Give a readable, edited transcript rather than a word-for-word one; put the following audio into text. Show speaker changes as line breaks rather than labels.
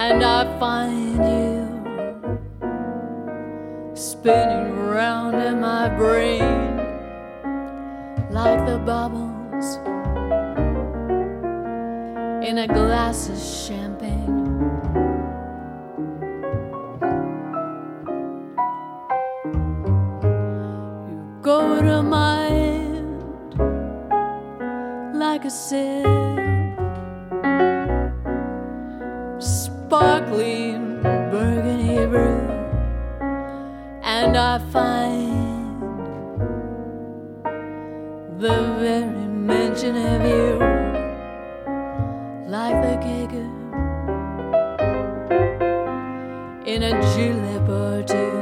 and I find you spinning round in my brain like the bubbles in a glass of champagne. You go to mind like a sail, sparkling burgundy brew, and I find the very mention of you like the cake in a julep or two.